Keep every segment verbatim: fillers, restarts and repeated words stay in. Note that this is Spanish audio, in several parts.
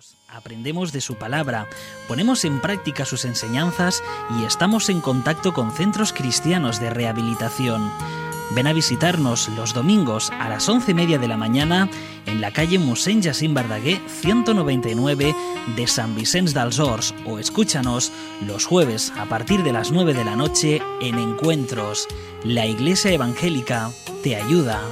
Juntos aprendemos de su palabra, ponemos en práctica sus enseñanzas y estamos en contacto con centros cristianos de rehabilitación. Ven a visitarnos los domingos a las once y media de la mañana en la calle Mossèn Jacint Verdaguer ciento noventa y nueve de San Vicenç dels Horts, o escúchanos los jueves a partir de las nueve de la noche en Encuentros. La Iglesia Evangélica te ayuda.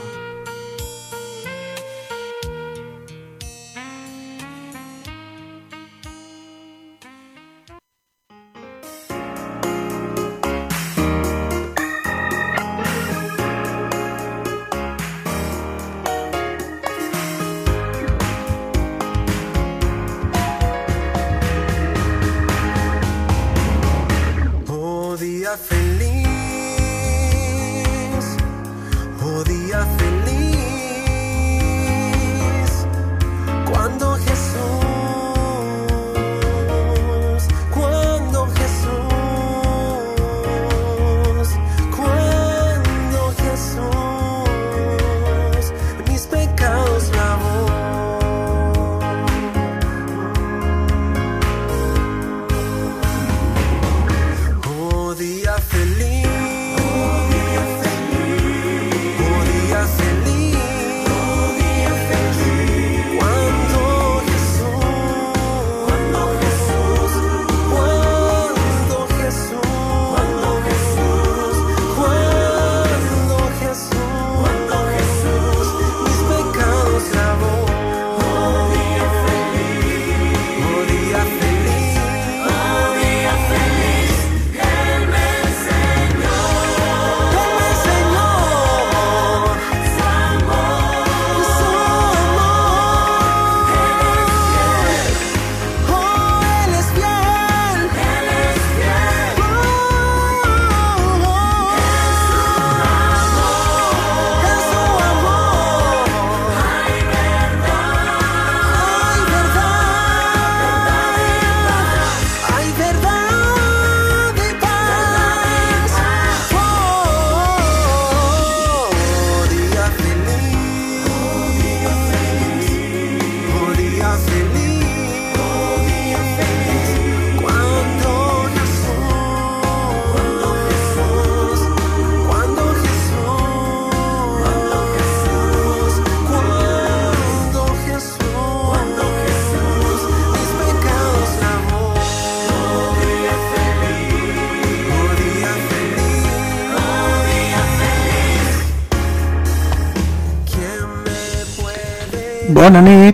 Bona nit,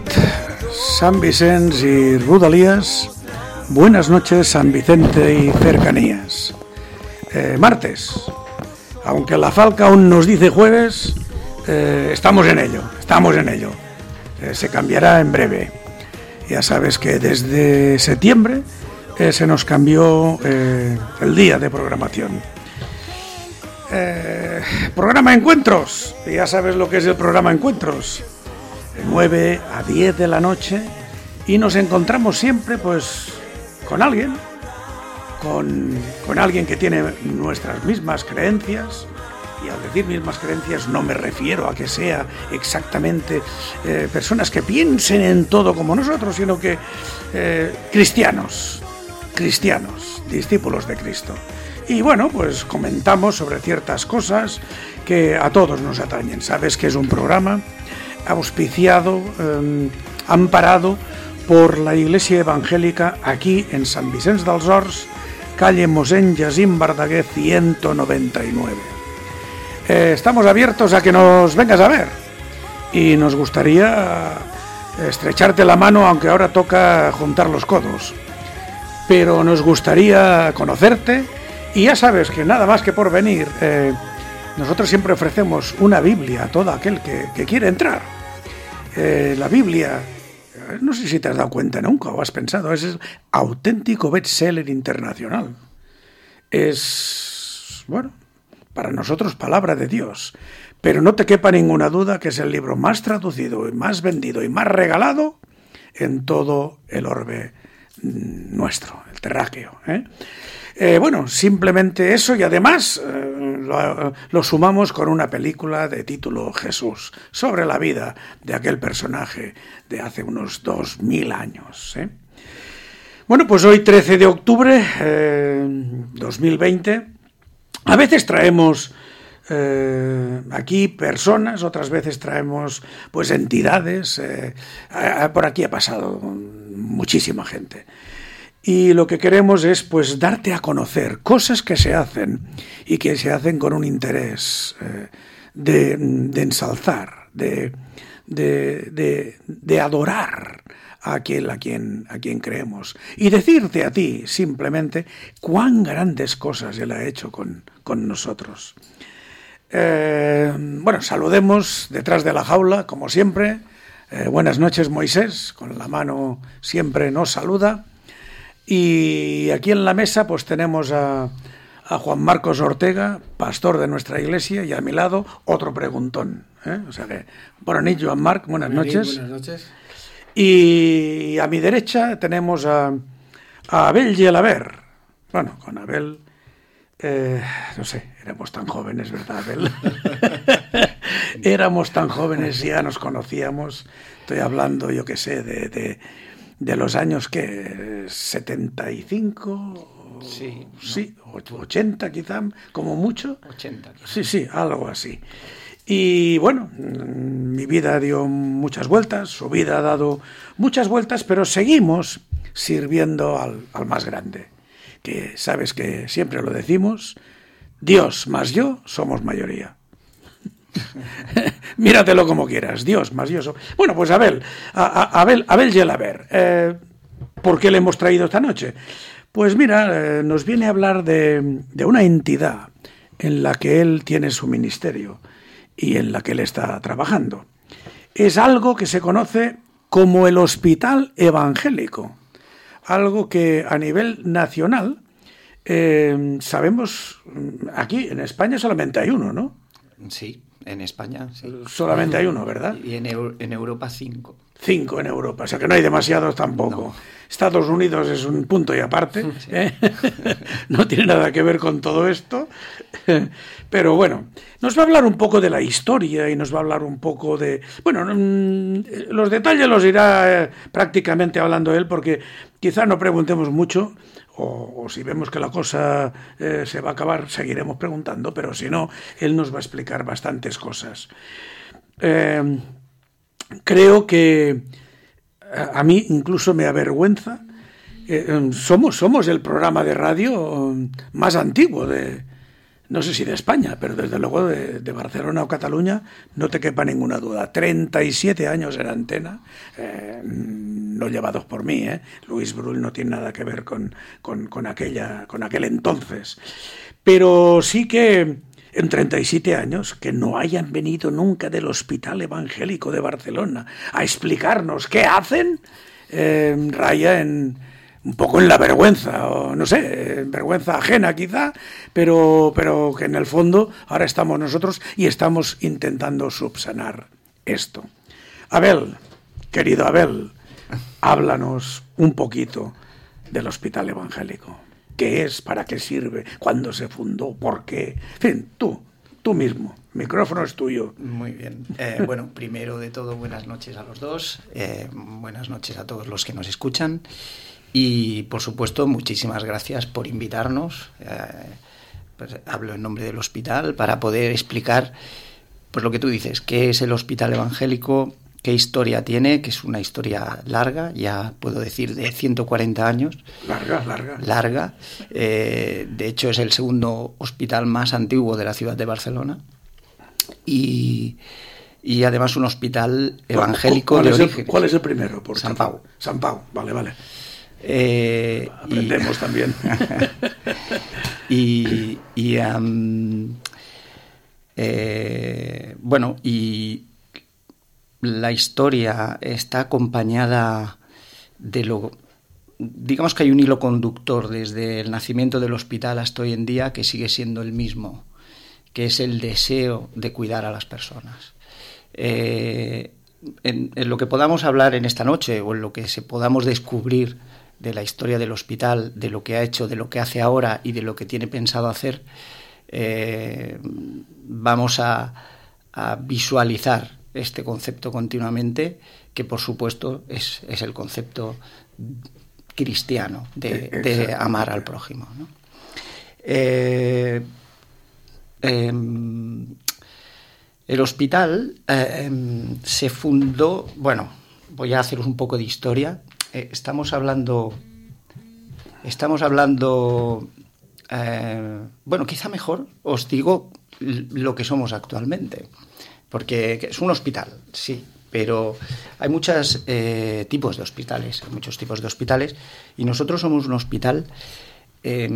San Vicenç y Rodalies. Buenas noches, San Vicente y cercanías. Eh, martes, aunque la falca aún nos dice jueves, eh, estamos en ello, estamos en ello. Eh, se cambiará en breve. Ya sabes que desde septiembre eh, se nos cambió eh, el día de programación. Eh, programa Encuentros, ya sabes lo que es el programa Encuentros. De nueve a diez de la noche, y nos encontramos siempre pues con alguien, con, con alguien que tiene nuestras mismas creencias, y al decir mismas creencias no me refiero a que sea exactamente eh, personas que piensen en todo como nosotros, sino que eh, cristianos, cristianos, discípulos de Cristo. Y bueno, pues comentamos sobre ciertas cosas que a todos nos atañen. Sabes que es un programa auspiciado, eh, amparado por la Iglesia Evangélica aquí en San Vicenç dels Horts, calle Mossèn Jacint Verdaguer ciento noventa y nueve. Eh, estamos abiertos a que nos vengas a ver y nos gustaría estrecharte la mano, aunque ahora toca juntar los codos, pero nos gustaría conocerte. Y ya sabes que nada más que por venir, eh, nosotros siempre ofrecemos una Biblia a todo aquel que, que quiere entrar. Eh, la Biblia, no sé si te has dado cuenta nunca o has pensado, es el auténtico bestseller internacional. Es, bueno, para nosotros palabra de Dios, pero no te quepa ninguna duda que es el libro más traducido y más vendido y más regalado en todo el orbe nuestro, el terráqueo, ¿eh? Eh, bueno, simplemente eso, y además eh, lo, lo sumamos con una película de título Jesús, sobre la vida de aquel personaje de hace unos dos mil años, ¿eh? Bueno, pues hoy trece de octubre eh, dos mil veinte, a veces traemos eh, aquí personas, otras veces traemos pues entidades, eh, por aquí ha pasado muchísima gente. Y lo que queremos es pues darte a conocer cosas que se hacen y que se hacen con un interés eh, de, de ensalzar, de, de, de, de adorar a aquel a quien, a quien creemos. Y decirte a ti simplemente cuán grandes cosas Él ha hecho con, con nosotros. Eh, bueno, saludemos detrás de la jaula, como siempre. Eh, buenas noches, Moisés, con la mano siempre nos saluda. Y aquí en la mesa pues tenemos a, a Juan Marcos Ortega, pastor de nuestra iglesia, y a mi lado otro preguntón, ¿eh? O sea que, buenas noches, Joan Marc, buenas noches. Buenas noches. Y a mi derecha tenemos a, a Abel Gelaber. Bueno, con Abel, eh, no sé, éramos tan jóvenes, ¿verdad, Abel? Éramos tan jóvenes y ya nos conocíamos. Estoy hablando, yo qué sé, de... de de los años que setenta y cinco, sí, ¿no? Sí, ochenta quizá, como mucho. ochenta quizá. Sí, sí, algo así. Y bueno, mi vida dio muchas vueltas, su vida ha dado muchas vueltas, pero seguimos sirviendo al, al más grande, que sabes que siempre lo decimos, Dios más yo somos mayoría. Míratelo como quieras, Dios más yo. Bueno, pues Abel, a, a, Abel, Abel Gelaber, eh, ¿por qué le hemos traído esta noche? Pues mira, eh, nos viene a hablar de, de una entidad en la que él tiene su ministerio y en la que él está trabajando. Es algo que se conoce como el Hospital Evangélico, algo que a nivel nacional eh, sabemos, aquí en España solamente hay uno, ¿no? Sí. En España, sí. Solamente hay uno, ¿verdad? Y en, Euro, en Europa, cinco. Cinco en Europa, o sea que no hay demasiados tampoco. No. Estados Unidos es un punto y aparte, sí. ¿eh? No tiene nada que ver con todo esto. Pero bueno, nos va a hablar un poco de la historia y nos va a hablar un poco de... Bueno, los detalles los irá eh, prácticamente hablando él, porque quizá no preguntemos mucho. O, o si vemos que la cosa eh, se va a acabar, seguiremos preguntando, pero si no, él nos va a explicar bastantes cosas. Eh, creo que a, a mí incluso me avergüenza. Eh, somos, somos el programa de radio más antiguo de, no sé si de España, pero desde luego de, de Barcelona o Cataluña, no te quepa ninguna duda. treinta y siete años en antena, eh, no llevados por mí, ¿eh? Luis Brull no tiene nada que ver con, con, con, aquella, con aquel entonces. Pero sí que en treinta y siete años, que no hayan venido nunca del Hospital Evangélico de Barcelona a explicarnos qué hacen, eh, raya en... un poco en la vergüenza, o no sé, vergüenza ajena quizá, pero, pero que en el fondo ahora estamos nosotros y estamos intentando subsanar esto. Abel, querido Abel, háblanos un poquito del Hospital Evangélico. ¿Qué es? ¿Para qué sirve? ¿Cuándo se fundó? ¿Por qué? En fin, tú, tú mismo. El micrófono es tuyo. Muy bien. Eh, bueno, primero de todo, buenas noches a los dos. Eh, buenas noches a todos los que nos escuchan. Y, por supuesto, muchísimas gracias por invitarnos. Eh, pues, hablo en nombre del hospital para poder explicar pues lo que tú dices, qué es el Hospital Evangélico, qué historia tiene, que es una historia larga, ya puedo decir de ciento cuarenta años. Larga, larga. Larga. Eh, de hecho, es el segundo hospital más antiguo de la ciudad de Barcelona. Y... Y además un hospital evangélico de origen. ¿Cuál es el primero? Por San Pau. San Pau, vale, vale. Eh, Aprendemos y... también. y y um, eh, bueno, y la historia está acompañada de lo... Digamos que hay un hilo conductor desde el nacimiento del hospital hasta hoy en día que sigue siendo el mismo, que es el deseo de cuidar a las personas. Eh, en, en lo que podamos hablar en esta noche o en lo que se podamos descubrir de la historia del hospital, de lo que ha hecho, de lo que hace ahora y de lo que tiene pensado hacer, eh, vamos a, a visualizar este concepto continuamente, que por supuesto es, es el concepto cristiano de, de amar al prójimo, ¿no? Eh, eh, el hospital eh, se fundó, bueno, voy a haceros un poco de historia. Eh, estamos hablando, estamos hablando, eh, bueno, quizá mejor os digo lo que somos actualmente, porque es un hospital, sí, pero hay muchos eh, tipos de hospitales, hay muchos tipos de hospitales, y nosotros somos un hospital eh,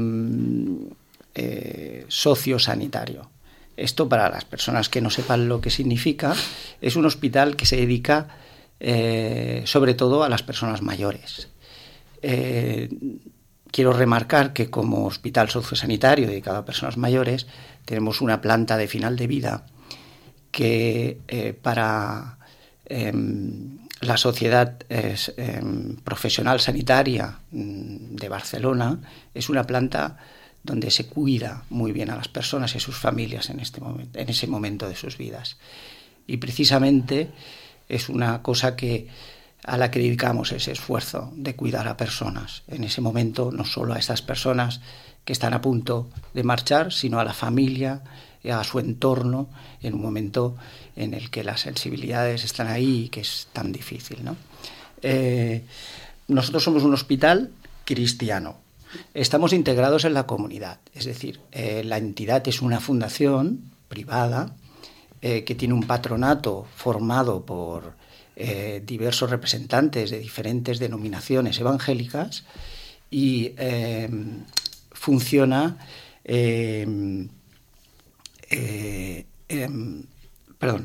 eh, sociosanitario. Esto, para las personas que no sepan lo que significa, es un hospital que se dedica eh, sobre todo a las personas mayores. Eh, quiero remarcar que como hospital sociosanitario dedicado a personas mayores tenemos una planta de final de vida que eh, para eh, la Sociedad eh, eh, Profesional Sanitaria de Barcelona es una planta donde se cuida muy bien a las personas y a sus familias en, este momento, en ese momento de sus vidas. Y precisamente es una cosa que, a la que dedicamos ese esfuerzo de cuidar a personas en ese momento, no solo a estas personas que están a punto de marchar, sino a la familia, a su entorno, en un momento en el que las sensibilidades están ahí y que es tan difícil, ¿no? Eh, nosotros somos un hospital cristiano. Estamos integrados en la comunidad, es decir, eh, la entidad es una fundación privada eh, que tiene un patronato formado por eh, diversos representantes de diferentes denominaciones evangélicas y eh, funciona eh, eh, eh, perdón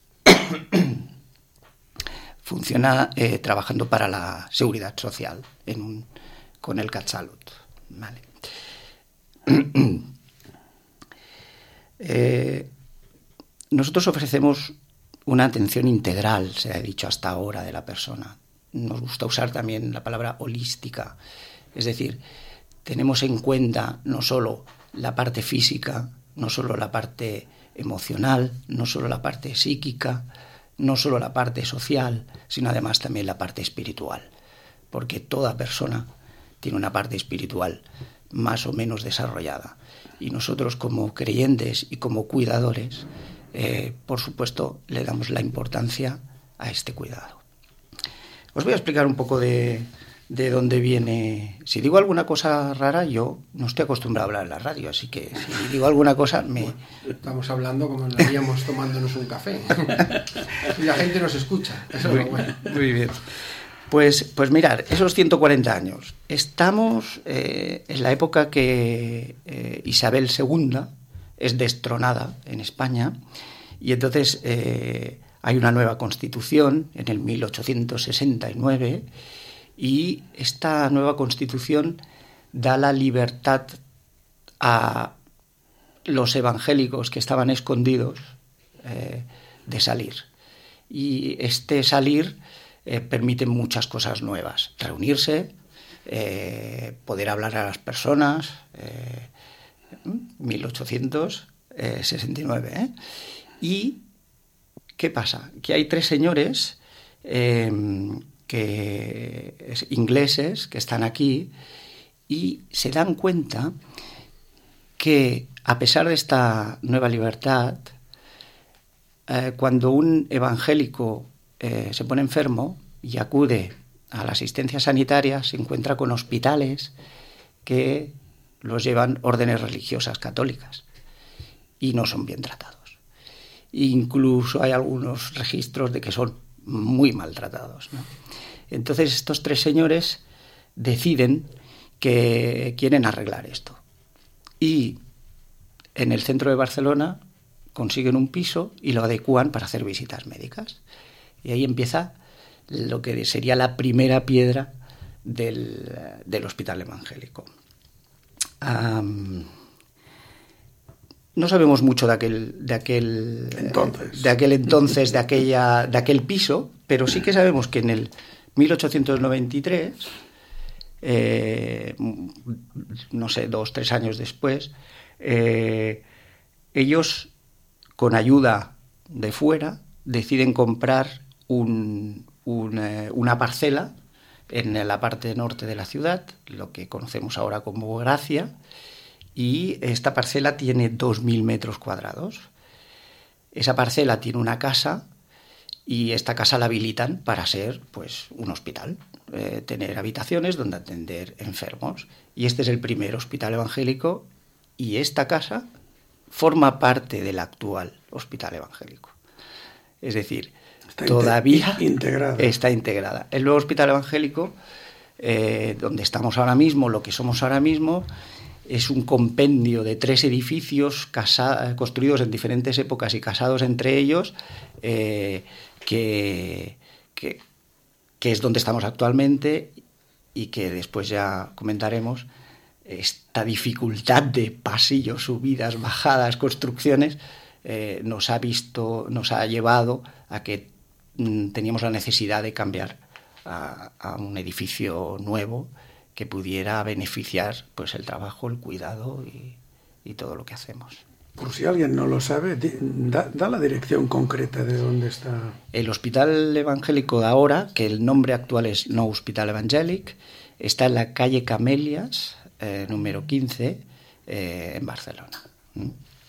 funciona eh, trabajando para la seguridad social en un con el CatSalut, ¿vale? eh, nosotros ofrecemos una atención integral, se ha dicho hasta ahora, de la persona. Nos gusta usar también la palabra holística, es decir, tenemos en cuenta no solo la parte física, no solo la parte emocional, no solo la parte psíquica, no solo la parte social, sino además también la parte espiritual, porque toda persona tiene una parte espiritual más o menos desarrollada. Y nosotros, como creyentes y como cuidadores, eh, por supuesto, le damos la importancia a este cuidado. Os voy a explicar un poco de, de dónde viene. Si digo alguna cosa rara, yo no estoy acostumbrado a hablar en la radio, así que si digo alguna cosa, me... Bueno, estamos hablando como nos haríamos tomándonos un café. Y la gente nos escucha. Eso muy, es lo bueno. Muy bien. Pues, pues mirar, esos ciento cuarenta años. Estamos eh, en la época que eh, Isabel segunda es destronada en España y entonces eh, hay una nueva constitución en el mil ochocientos sesenta y nueve y esta nueva constitución da la libertad a los evangélicos que estaban escondidos eh, de salir. Y este salir Eh, permiten muchas cosas nuevas, reunirse, eh, poder hablar a las personas, eh, mil ochocientos sesenta y nueve. ¿eh? ¿Y qué pasa? Que hay tres señores eh, que, es, ingleses que están aquí y se dan cuenta que a pesar de esta nueva libertad, eh, cuando un evangélico Eh, se pone enfermo y acude a la asistencia sanitaria, se encuentra con hospitales que los llevan órdenes religiosas católicas y no son bien tratados. Incluso hay algunos registros de que son muy maltratados, ¿no? Entonces estos tres señores deciden que quieren arreglar esto y en el centro de Barcelona consiguen un piso y lo adecúan para hacer visitas médicas. Y ahí empieza lo que sería la primera piedra del, del hospital evangélico. Um, no sabemos mucho de aquel, de aquel entonces, de aquel, entonces de, aquella, de aquel piso, pero sí que sabemos que en el mil ochocientos noventa y tres eh, no sé, dos, tres años después, eh, ellos, con ayuda de fuera, deciden comprar un, un, eh, una parcela en la parte norte de la ciudad, lo que conocemos ahora como Gracia, y esta parcela tiene dos mil metros cuadrados. Esa parcela tiene una casa y esta casa la habilitan para ser, pues, un hospital, eh, tener habitaciones donde atender enfermos. Y este es el primer hospital evangélico y esta casa forma parte del actual hospital evangélico. Es decir, está todavía integrada. está integrada. El nuevo hospital evangélico, eh, donde estamos ahora mismo, lo que somos ahora mismo, es un compendio de tres edificios casa, construidos en diferentes épocas y casados entre ellos, eh, que, que, que es donde estamos actualmente y que después ya comentaremos. Esta dificultad de pasillos, subidas, bajadas, construcciones, eh, nos ha visto, nos ha llevado a que mm, teníamos la necesidad de cambiar a, a un edificio nuevo que pudiera beneficiar, pues, el trabajo, el cuidado y, y todo lo que hacemos. Por si alguien no lo sabe, da, da la dirección concreta de dónde está. El Hospital Evangélico de ahora, que el nombre actual es Nou Hospital Evangèlic, está en la calle Camelias, eh, número quince, eh, en Barcelona. ¿Mm?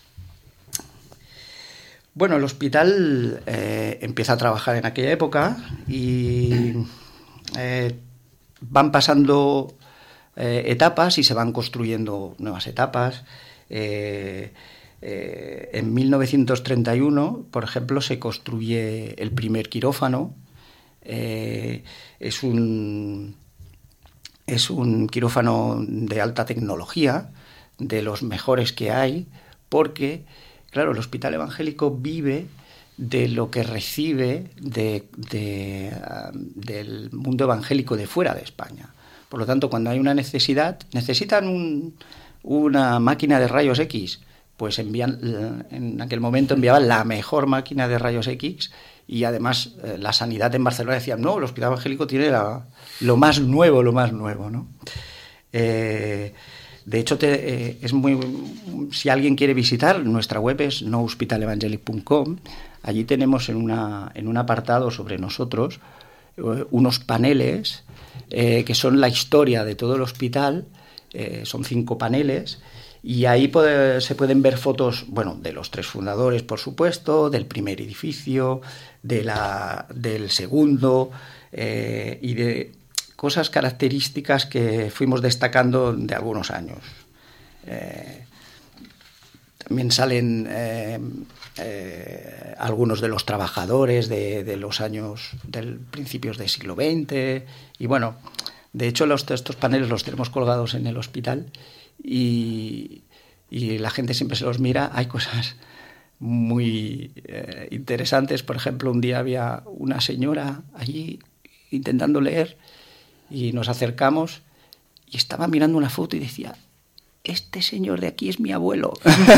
Bueno, el hospital eh, empieza a trabajar en aquella época y eh, van pasando eh, etapas y se van construyendo nuevas etapas. Eh, eh, en mil novecientos treinta y uno, por ejemplo, se construye el primer quirófano. Eh, es un, es un quirófano de alta tecnología, de los mejores que hay, porque, claro, el Hospital Evangélico vive de lo que recibe de, de, uh, del mundo evangélico de fuera de España. Por lo tanto, cuando hay una necesidad, necesitan un, una máquina de rayos X, pues envían, en aquel momento enviaban la mejor máquina de rayos X y además eh, la sanidad en Barcelona decía, no, el Hospital Evangélico tiene la, lo más nuevo, lo más nuevo, ¿no? Eh, de hecho, te, eh, es muy, si alguien quiere visitar, nuestra web es nou hospital evangelic punto com. Allí tenemos en, una, en un apartado sobre nosotros eh, unos paneles eh, que son la historia de todo el hospital. Eh, son cinco paneles y ahí puede, se pueden ver fotos, bueno, de los tres fundadores, por supuesto, del primer edificio, de la, del segundo eh, y de cosas características que fuimos destacando de algunos años. Eh, también salen eh, eh, algunos de los trabajadores de, de los años, del principios del siglo veinte, y bueno, de hecho los, estos paneles los tenemos colgados en el hospital y, y la gente siempre se los mira. Hay cosas muy eh, interesantes. Por ejemplo, un día había una señora allí intentando leer y nos acercamos y estaba mirando una foto y decía, este señor de aquí es mi abuelo.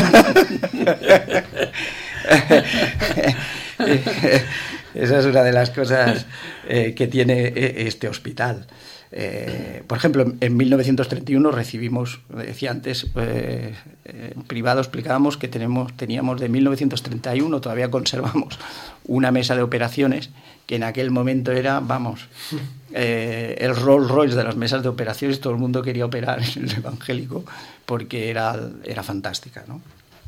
Esa es una de las cosas eh, que tiene este hospital. Eh, por ejemplo, en mil novecientos treinta y uno recibimos, decía antes, eh, en privado explicábamos que tenemos, teníamos de mil novecientos treinta y uno, todavía conservamos una mesa de operaciones que en aquel momento era, vamos, eh, el Rolls Royce de las mesas de operaciones. Todo el mundo quería operar en el Evangélico porque era, era fantástica, ¿no?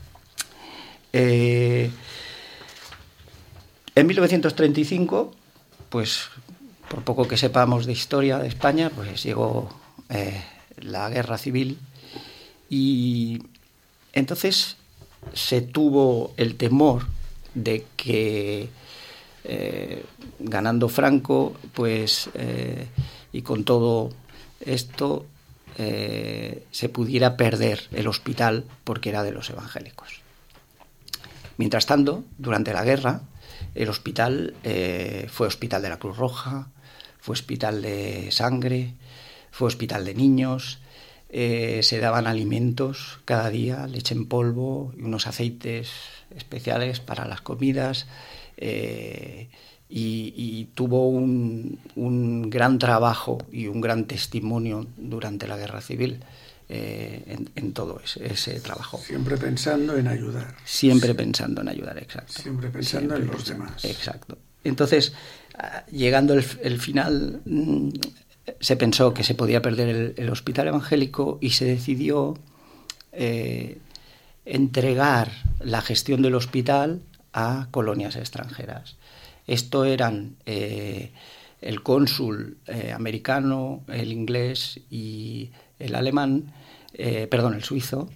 Eh, en mil novecientos treinta y cinco, pues, por poco que sepamos de historia de España, pues llegó eh, la guerra civil y entonces se tuvo el temor de que eh, ganando Franco, pues eh, y con todo esto eh, se pudiera perder el hospital porque era de los evangélicos. Mientras tanto, durante la guerra, el hospital eh, fue hospital de la Cruz Roja, fue hospital de sangre, fue hospital de niños, eh, se daban alimentos cada día, leche en polvo y unos aceites especiales para las comidas, eh, y, y tuvo un, un gran trabajo y un gran testimonio durante la Guerra Civil. Eh, en, en todo ese, ese trabajo. Siempre pensando en ayudar. Siempre sí. pensando en ayudar, exacto. Siempre pensando Siempre en los pensando, demás. Exacto. Entonces, llegando el, el final, se pensó que se podía perder el, el hospital evangélico y se decidió eh, entregar la gestión del hospital a colonias extranjeras. Esto eran eh, el cónsul eh, americano, el inglés y el alemán, eh, perdón, el suizo,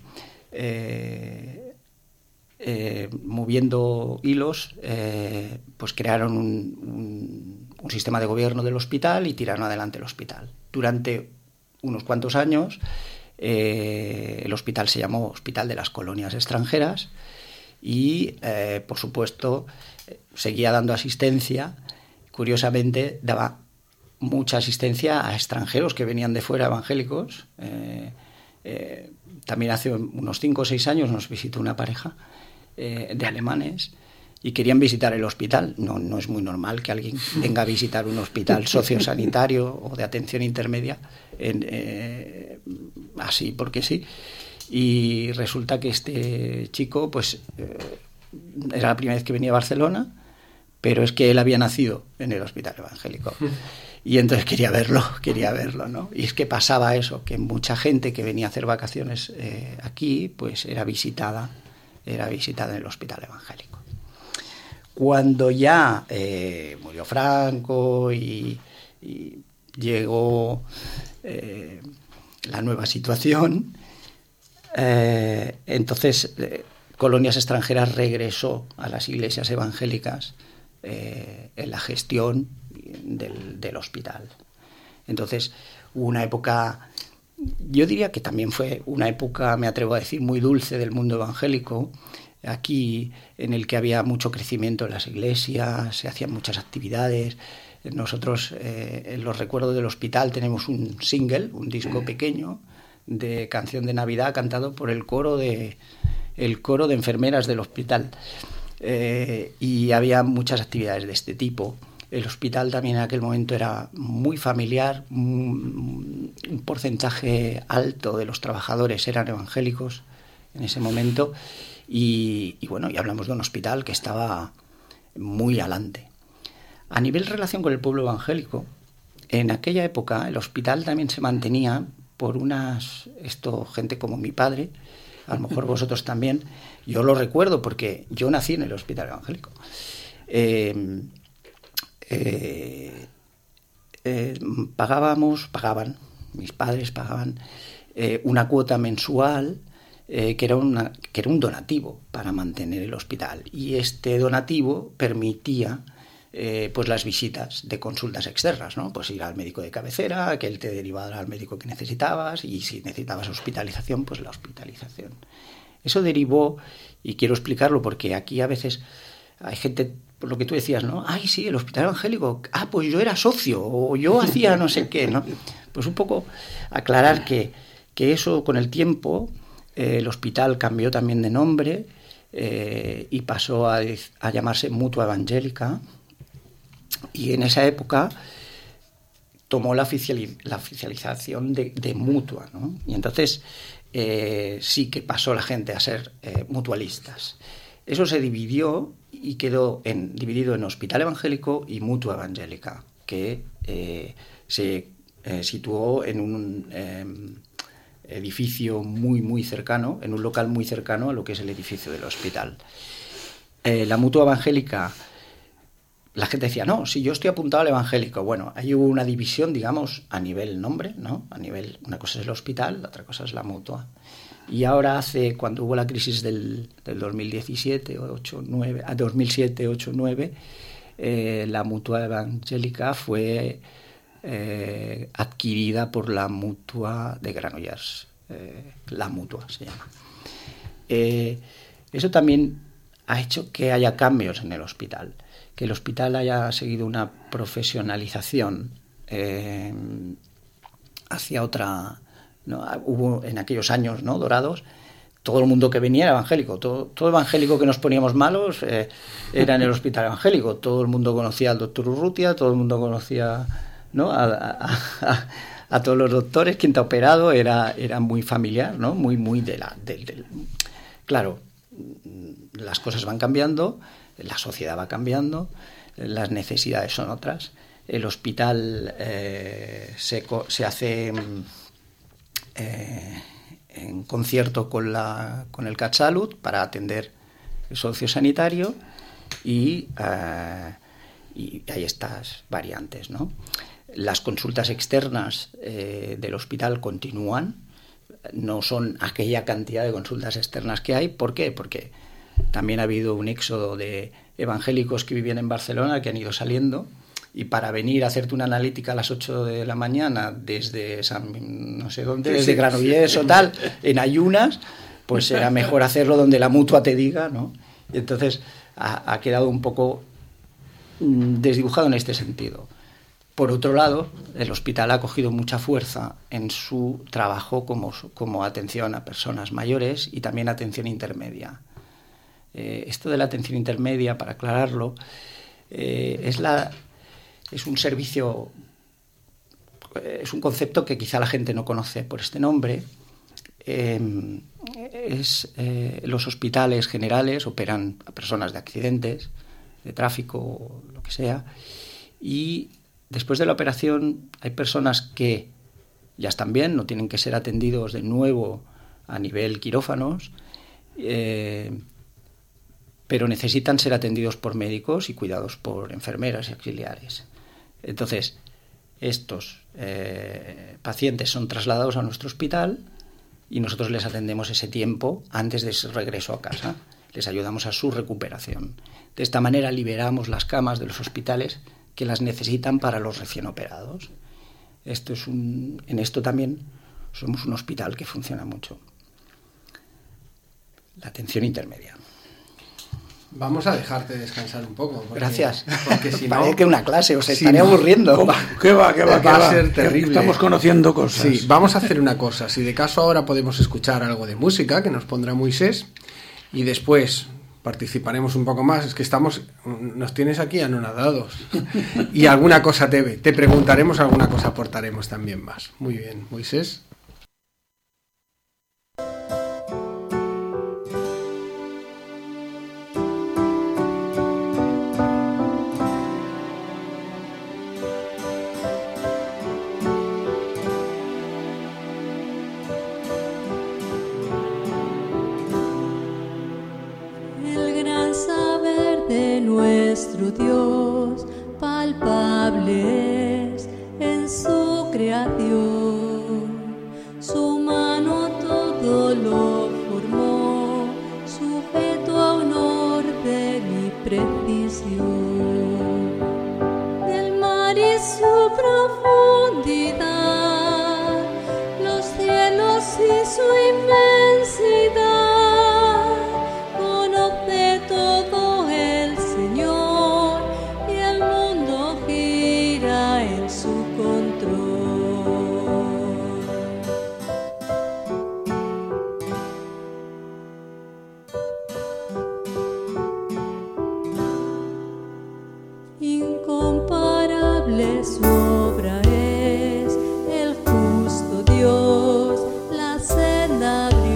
eh, eh, moviendo hilos, eh, pues crearon un, un, un sistema de gobierno del hospital y tiraron adelante el hospital. Durante unos cuantos años, eh, el hospital se llamó Hospital de las Colonias Extranjeras y, eh, por supuesto, seguía dando asistencia. Curiosamente, daba mucha asistencia a extranjeros que venían de fuera, evangélicos. Eh, eh, también hace unos cinco o seis años nos visitó una pareja eh, de alemanes y querían visitar el hospital. No, no es muy normal que alguien venga a visitar un hospital sociosanitario o de atención intermedia en, eh, así porque sí. Y resulta que este chico pues eh, era la primera vez que venía a Barcelona, pero es que él había nacido en el hospital evangélico. Y entonces quería verlo, quería verlo, ¿no? Y es que pasaba eso, que mucha gente que venía a hacer vacaciones eh, aquí, pues era visitada, era visitada en el hospital evangélico. Cuando ya eh, murió Franco y, y llegó eh, la nueva situación, eh, entonces eh, Colonias Extranjeras regresó a las iglesias evangélicas eh, en la gestión Del, del hospital. Entonces, hubo una época, yo diría que también fue una época, me atrevo a decir, muy dulce del mundo evangélico, aquí en el que había mucho crecimiento en las iglesias, se hacían muchas actividades. Nosotros, eh, en los recuerdos del hospital, tenemos un single, un disco pequeño de canción de Navidad cantado por el coro de, el coro de enfermeras del hospital. Eh, y había muchas actividades de este tipo. El hospital también en aquel momento era muy familiar, un porcentaje alto de los trabajadores eran evangélicos en ese momento y, y bueno, y hablamos de un hospital que estaba muy adelante. A nivel de relación con el pueblo evangélico, en aquella época el hospital también se mantenía por unas, esto, gente como mi padre, a lo mejor vosotros también, yo lo recuerdo porque yo nací en el hospital evangélico. Eh, Eh, eh, pagábamos, pagaban, mis padres pagaban eh, una cuota mensual eh, que, era una, que era un donativo para mantener el hospital y este donativo permitía eh, pues las visitas de consultas externas, ¿no? Pues ir al médico de cabecera, que él te derivara al médico que necesitabas y si necesitabas hospitalización, pues la hospitalización. Eso derivó, y quiero explicarlo porque aquí a veces hay gente, por lo que tú decías, ¿no? Ay, sí, el hospital evangélico. Ah, pues yo era socio o yo hacía no sé qué, ¿no? Pues un poco aclarar que, que eso con el tiempo eh, el hospital cambió también de nombre eh, y pasó a, a llamarse Mutua Evangélica y en esa época tomó la, oficiali- la oficialización de, de Mutua, ¿no? Y entonces eh, sí que pasó la gente a ser eh, mutualistas. Eso se dividió y quedó en, dividido en Hospital Evangélico y Mutua Evangélica, que eh, se eh, situó en un eh, edificio muy, muy cercano, en un local muy cercano a lo que es el edificio del hospital. Eh, la Mutua Evangélica, la gente decía, no, si yo estoy apuntado al evangélico. Bueno, ahí hubo una división, digamos, a nivel nombre, ¿no? A nivel, una cosa es el hospital, la otra cosa es la Mutua. Y ahora hace, cuando hubo la crisis del, del dos mil diecisiete, ocho, nueve, a dos mil siete, ocho, nueve, eh, la Mutua Evangélica fue eh, adquirida por la Mutua de Granollers. Eh, la Mutua se llama. Eh, eso también ha hecho que haya cambios en el hospital, que el hospital haya seguido una profesionalización eh, hacia otra... ¿no? Hubo en aquellos años, ¿no?, dorados, todo el mundo que venía era evangélico, todo, todo evangélico que nos poníamos malos eh, era en el hospital evangélico, todo el mundo conocía al doctor Urrutia, todo el mundo conocía, ¿no?, a, a, a, a todos los doctores, quien te ha operado era, era muy familiar, ¿no?, muy, muy de la... De, de, claro, las cosas van cambiando, la sociedad va cambiando, las necesidades son otras, el hospital eh, se, se hace eh, en concierto con, la, con el CatSalut para atender el sociosanitario y, eh, y hay estas variantes, ¿no? Las consultas externas eh, del hospital continúan, no son aquella cantidad de consultas externas que hay. ¿Por qué? Porque también ha habido un éxodo de evangélicos que vivían en Barcelona que han ido saliendo, y para venir a hacerte una analítica a las ocho de la mañana desde San, no sé dónde, desde sí, Granollers sí. o tal, en ayunas, pues será mejor hacerlo donde la mutua te diga, ¿no? Y entonces ha, ha quedado un poco desdibujado en este sentido. Por otro lado, el hospital ha cogido mucha fuerza en su trabajo como, como atención a personas mayores y también atención intermedia. Eh, esto de la atención intermedia, para aclararlo, eh, es, la, es un servicio, eh, es un concepto que quizá la gente no conoce por este nombre. Eh, es, eh, los hospitales generales operan a personas de accidentes, de tráfico, o lo que sea, y después de la operación hay personas que ya están bien, no tienen que ser atendidos de nuevo a nivel quirófanos, eh, pero necesitan ser atendidos por médicos y cuidados por enfermeras y auxiliares. Entonces, estos eh, pacientes son trasladados a nuestro hospital y nosotros les atendemos ese tiempo antes de su regreso a casa. Les ayudamos a su recuperación. De esta manera liberamos las camas de los hospitales que las necesitan para los recién operados. Esto es un, en esto también somos un hospital que funciona mucho. La atención intermedia. Vamos a dejarte descansar un poco. Porque, Gracias. Porque si no, parece que una clase os si estaría no, aburriendo. ¿Qué va, qué va, qué va va? a ser terrible. Estamos conociendo cosas. Sí, vamos a hacer una cosa. Si de caso ahora podemos escuchar algo de música que nos pondrá Moisés y después participaremos un poco más. Es que estamos, nos tienes aquí anonadados. Y alguna cosa te, te preguntaremos, alguna cosa aportaremos también más. Muy bien, Moisés. Nuestro Dios, palpable es en su creación, su mano todo lo formó, sujeto a un orden y precisión. Del mar y su profundidad, los cielos y su inmensidad, conoce todo su obra es el justo Dios, la senda abrió.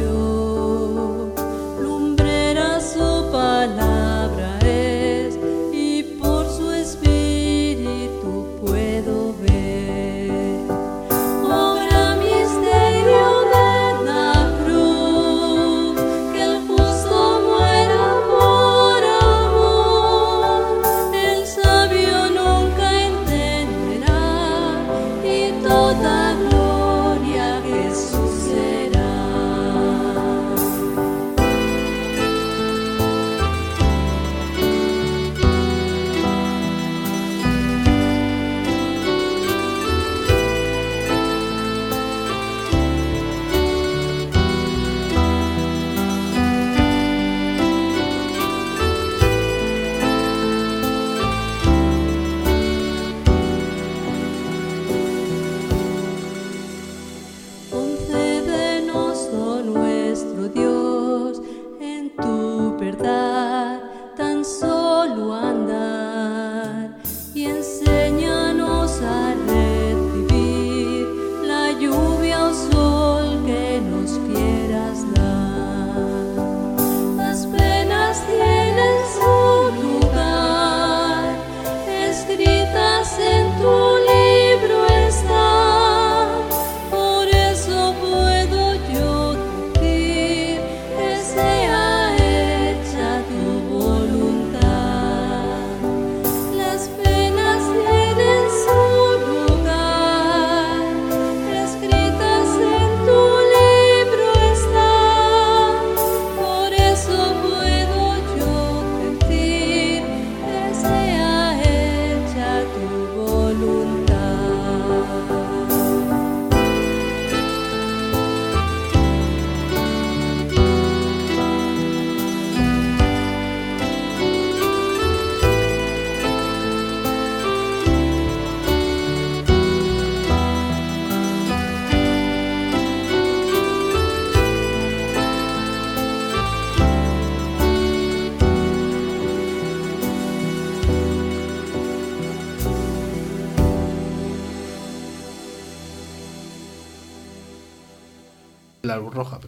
La luz roja.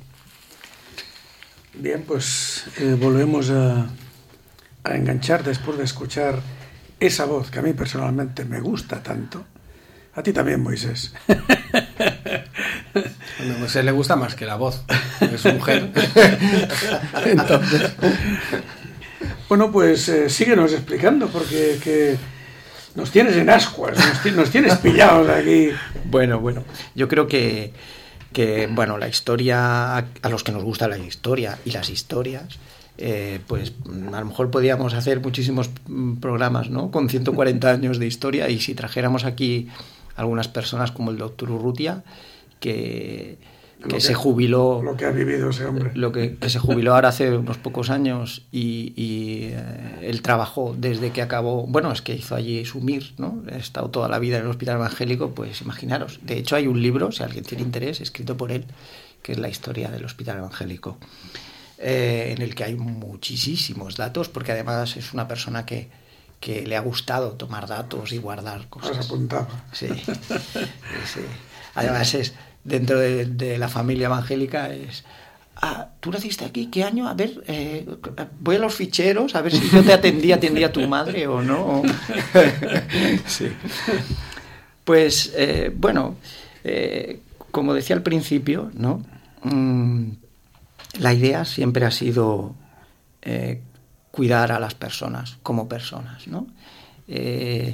Bien, pues eh, volvemos a, a enganchar después de escuchar esa voz que a mí personalmente me gusta tanto. A ti también, Moisés. Bueno, a Moisés le gusta más que la voz. Es mujer. Entonces... Bueno, pues eh, síguenos explicando, porque que nos tienes en ascuas, nos, t- nos tienes pillados aquí. Bueno, bueno, yo creo que, que bueno, la historia, a los que nos gusta la historia y las historias, eh, pues a lo mejor podríamos hacer muchísimos programas, ¿no? Con ciento cuarenta años de historia, y si trajéramos aquí algunas personas como el doctor Urrutia, que... que, que se jubiló, lo que ha vivido ese hombre, lo que, que se jubiló ahora hace unos pocos años, y, y eh, él trabajó desde que acabó, bueno, es que hizo allí su M I R, ¿no? Ha estado toda la vida en el Hospital Evangélico, pues imaginaros. De hecho hay un libro, si alguien tiene interés, escrito por él, que es la historia del Hospital Evangélico, eh, en el que hay muchísimos datos, porque además es una persona que, que le ha gustado tomar datos y guardar cosas. Las apuntaba. Sí, sí. Además es... dentro de, de la familia evangélica es, ah, ¿tú naciste aquí? ¿Qué año? A ver, eh, voy a los ficheros a ver si yo te atendí, atendí a tu madre o no. Sí. Pues, eh, bueno, eh, como decía al principio, ¿no? Mm, la idea siempre ha sido eh, cuidar a las personas como personas, ¿no? Eh,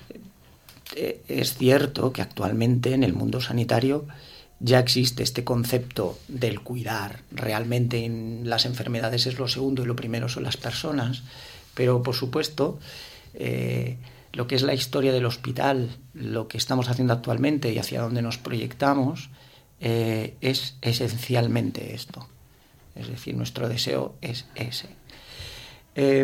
es cierto que actualmente en el mundo sanitario ya existe este concepto del cuidar. Realmente en las enfermedades es lo segundo y lo primero son las personas, pero por supuesto eh, lo que es la historia del hospital, lo que estamos haciendo actualmente y hacia dónde nos proyectamos, eh, es esencialmente esto. Es decir, nuestro deseo es ese. Eh,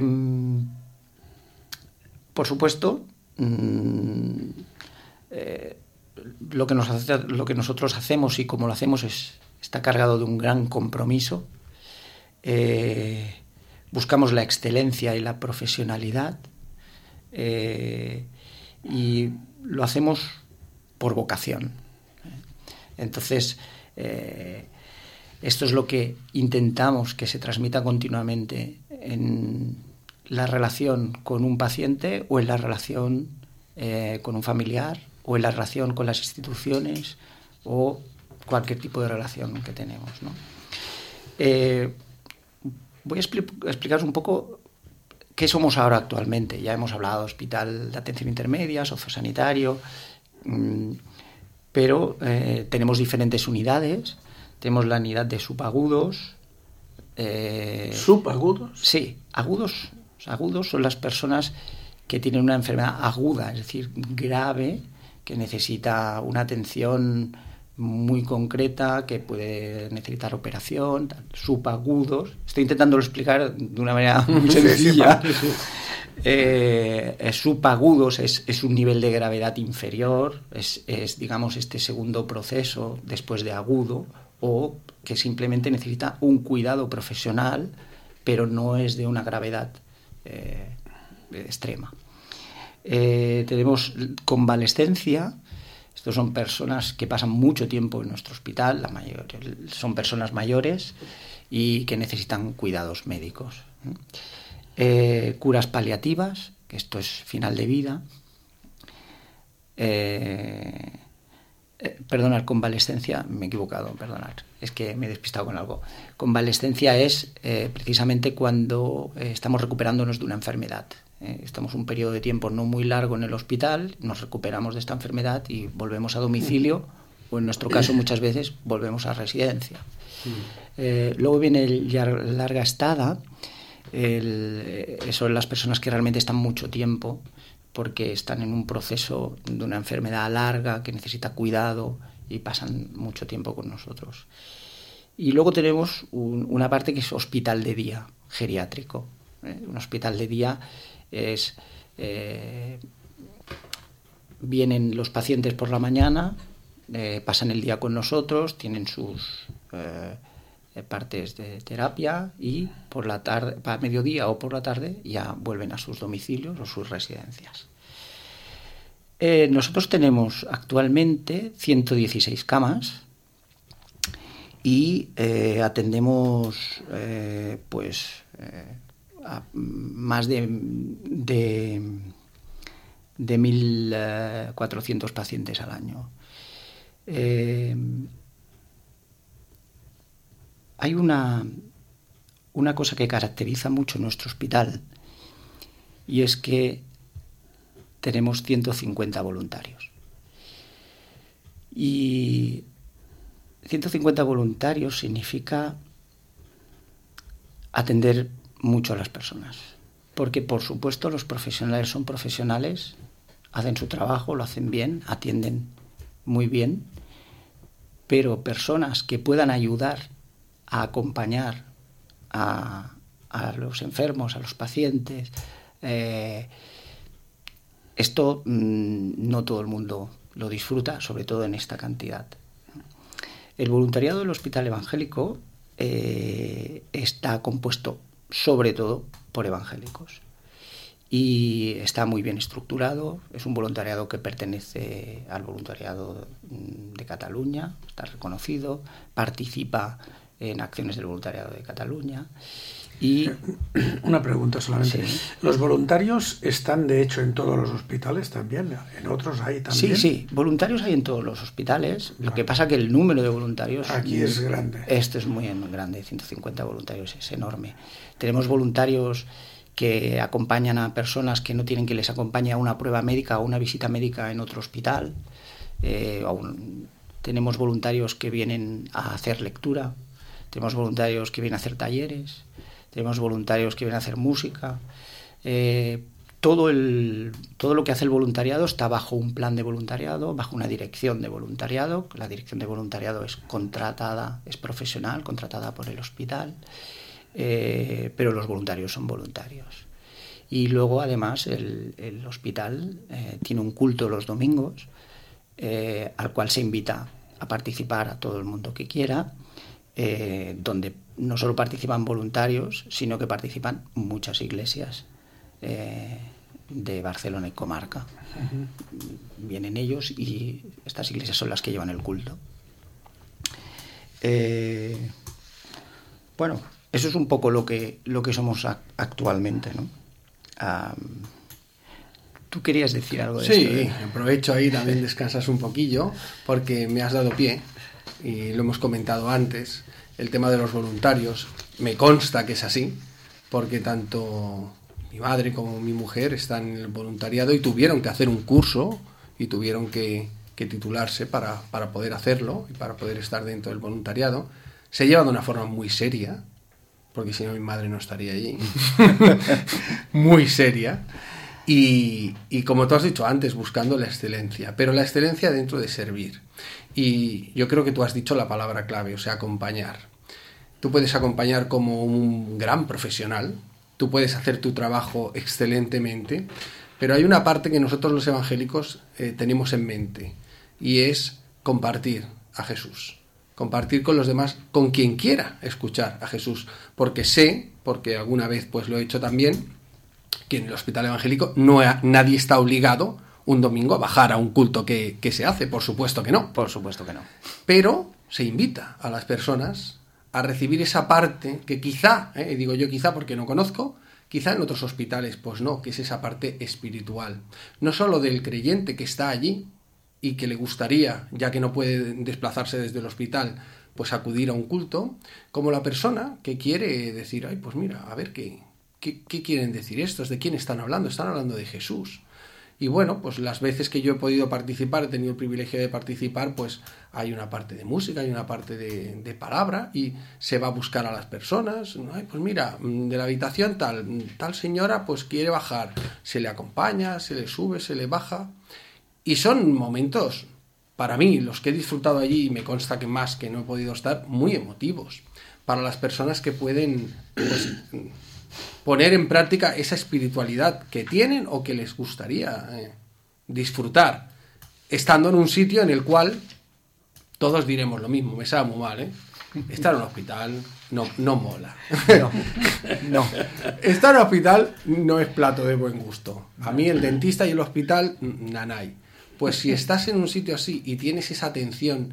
por supuesto, mmm, eh, lo que nos hace, lo que nosotros hacemos y cómo lo hacemos es, está cargado de un gran compromiso. Eh, buscamos la excelencia y la profesionalidad, eh, y lo hacemos por vocación. Entonces, eh, esto es lo que intentamos que se transmita continuamente en la relación con un paciente o en la relación eh, con un familiar o en la relación con las instituciones o cualquier tipo de relación que tenemos, ¿no? Eh, voy a expli- explicaros un poco qué somos ahora actualmente. Ya hemos hablado de hospital de atención intermedia, sociosanitario, mmm, pero eh, tenemos diferentes unidades. Tenemos la unidad de subagudos. Eh, ¿Subagudos? Sí, agudos. Agudos son las personas que tienen una enfermedad aguda, es decir, grave, que necesita una atención muy concreta, que puede necesitar operación. Subagudos, estoy intentando explicar de una manera muy sencilla. Eh, subagudos es, es un nivel de gravedad inferior, es, es, digamos, este segundo proceso después de agudo, o que simplemente necesita un cuidado profesional, pero no es de una gravedad eh, extrema. Eh, tenemos convalescencia. Estos son personas que pasan mucho tiempo en nuestro hospital, la mayor, son personas mayores y que necesitan cuidados médicos. Eh, curas paliativas, que esto es final de vida. Eh, eh, perdonad, convalescencia, me he equivocado, perdonad, es que me he despistado con algo. Convalescencia es eh, precisamente cuando eh, estamos recuperándonos de una enfermedad. Eh, estamos un periodo de tiempo no muy largo en el hospital, nos recuperamos de esta enfermedad y volvemos a domicilio, o en nuestro caso muchas veces volvemos a residencia. Eh, luego viene el larga estada. El, son las personas que realmente están mucho tiempo porque están en un proceso de una enfermedad larga que necesita cuidado y pasan mucho tiempo con nosotros. Y luego tenemos un, una parte que es hospital de día geriátrico. ¿eh? Un hospital de día es eh, vienen los pacientes por la mañana, eh, pasan el día con nosotros, tienen sus eh, partes de terapia y por la tarde, para mediodía o por la tarde ya vuelven a sus domicilios o sus residencias. Eh, nosotros tenemos actualmente ciento dieciséis camas y eh, atendemos eh, pues eh, a más de, de, de mil cuatrocientos pacientes al año. Eh, hay una, una cosa que caracteriza mucho nuestro hospital, y es que tenemos ciento cincuenta voluntarios. Y ciento cincuenta voluntarios significa atender mucho a las personas. Porque, por supuesto, los profesionales son profesionales, hacen su trabajo, lo hacen bien, atienden muy bien, pero personas que puedan ayudar a acompañar a, a los enfermos, a los pacientes, eh, esto mmm, no todo el mundo lo disfruta, sobre todo en esta cantidad. El voluntariado del Hospital Evangélico eh, está compuesto sobre todo por evangélicos y está muy bien estructurado. Es un voluntariado que pertenece al voluntariado de Cataluña, está reconocido, participa en acciones del voluntariado de Cataluña. Y una pregunta solamente. Sí. ¿Los voluntarios están de hecho en todos los hospitales también? ¿En otros hay también? Sí, sí, voluntarios hay en todos los hospitales. Lo que pasa que el número de voluntarios aquí es grande. Este es muy grande, ciento cincuenta voluntarios, es enorme. Tenemos voluntarios que acompañan a personas que no tienen que les acompañe a una prueba médica o una visita médica en otro hospital. Eh, aún tenemos voluntarios que vienen a hacer lectura. Tenemos voluntarios que vienen a hacer talleres. Tenemos voluntarios que vienen a hacer música. Eh, todo, el, todo lo que hace el voluntariado está bajo un plan de voluntariado, bajo una dirección de voluntariado. La dirección de voluntariado es contratada, es profesional, contratada por el hospital, eh, pero los voluntarios son voluntarios. Y luego, además, el, el hospital eh, tiene un culto los domingos, eh, al cual se invita a participar a todo el mundo que quiera, eh, donde no solo participan voluntarios, sino que participan muchas iglesias eh, de Barcelona y comarca. Uh-huh. Vienen ellos y estas iglesias son las que llevan el culto. Eh, bueno, eso es un poco lo que, lo que somos a, actualmente, ¿no? Um, ¿Tú querías decir algo de sí, esto? Sí, ¿eh? Aprovecho ahí, también descansas un poquillo, porque me has dado pie, y lo hemos comentado antes. El tema de los voluntarios, me consta que es así, porque tanto mi madre como mi mujer están en el voluntariado y tuvieron que hacer un curso y tuvieron que, que titularse para, para poder hacerlo y para poder estar dentro del voluntariado. Se lleva de una forma muy seria, porque si no mi madre no estaría allí, muy seria, y, y como tú has dicho antes, buscando la excelencia, pero la excelencia dentro de servir. Y yo creo que tú has dicho la palabra clave, o sea, acompañar. Tú puedes acompañar como un gran profesional, tú puedes hacer tu trabajo excelentemente, pero hay una parte que nosotros los evangélicos eh, tenemos en mente, y es compartir a Jesús. Compartir con los demás, con quien quiera escuchar a Jesús. Porque sé, porque alguna vez pues lo he hecho también, que en el hospital evangélico no ha, nadie está obligado un domingo a bajar a un culto que, que se hace, por supuesto que no. Por supuesto que no. Pero se invita a las personas a recibir esa parte que quizá, eh, digo yo quizá porque no conozco, quizá en otros hospitales pues no, que es esa parte espiritual. No solo del creyente que está allí y que le gustaría, ya que no puede desplazarse desde el hospital, pues acudir a un culto, como la persona que quiere decir, ay, pues mira, a ver qué, qué, qué quieren decir estos, de quién están hablando, están hablando de Jesús. Y bueno, pues las veces que yo he podido participar, he tenido el privilegio de participar, pues hay una parte de música, hay una parte de, de palabra, y se va a buscar a las personas. Ay, pues mira, de la habitación tal, tal señora pues quiere bajar, se le acompaña, se le sube, se le baja. Y son momentos, para mí, los que he disfrutado allí, y me consta que más que no he podido estar, muy emotivos, para las personas que pueden pues, poner en práctica esa espiritualidad que tienen o que les gustaría eh, disfrutar, estando en un sitio en el cual todos diremos lo mismo, me sabe muy mal, ¿eh? Estar en un hospital no, no mola. No, no. Estar en un hospital no es plato de buen gusto. A mí el dentista y el hospital, nanay. Pues si estás en un sitio así y tienes esa atención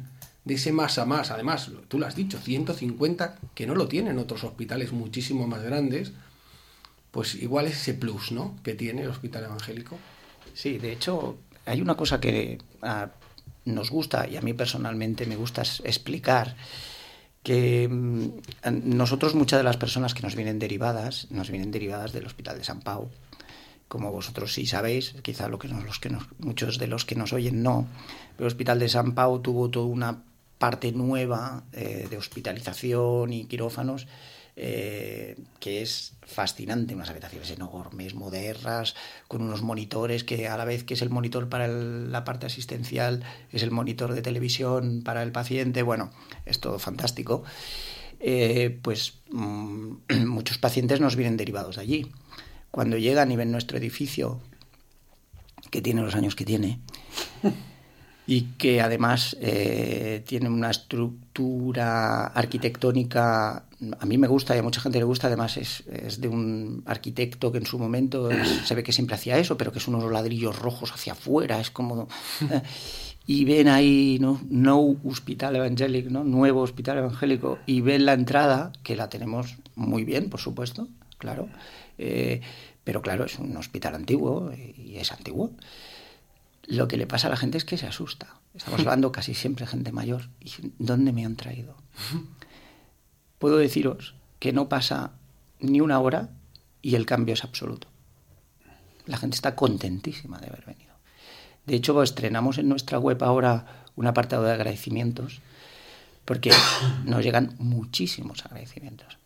de ese más a más. Además, tú lo has dicho, ciento cincuenta, que no lo tienen otros hospitales muchísimo más grandes, pues igual es ese plus, ¿no?, que tiene el Hospital Evangélico. Sí, de hecho, hay una cosa que uh, nos gusta, y a mí personalmente me gusta explicar, que um, nosotros, muchas de las personas que nos vienen derivadas, nos vienen derivadas del Hospital de Sant Pau. Como vosotros sí sabéis, quizá lo que nos, los que nos, muchos de los que nos oyen no, pero el Hospital de Sant Pau tuvo toda una parte nueva eh, de hospitalización y quirófanos eh, que es fascinante, unas habitaciones enormes, modernas, con unos monitores que a la vez que es el monitor para el, la parte asistencial, es el monitor de televisión para el paciente. Bueno, es todo fantástico. Eh, pues mmm, muchos pacientes nos vienen derivados de allí. Cuando llegan y ven nuestro edificio, que tiene los años que tiene, y que además eh, tiene una estructura arquitectónica, a mí me gusta y a mucha gente le gusta, además es, es de un arquitecto que en su momento es, se ve que siempre hacía eso, pero que es unos ladrillos rojos hacia afuera, es como... Eh, y ven ahí, ¿no?, No Hospital Evangélico, ¿no?, Nuevo Hospital Evangélico, y ven la entrada, que la tenemos muy bien, por supuesto, claro, eh, pero claro, es un hospital antiguo y es antiguo. Lo que le pasa a la gente es que se asusta. Estamos hablando casi siempre de gente mayor. ¿Y dónde me han traído? Puedo deciros que no pasa ni una hora y el cambio es absoluto. La gente está contentísima de haber venido. De hecho, estrenamos en nuestra web ahora un apartado de agradecimientos, porque nos llegan muchísimos agradecimientos.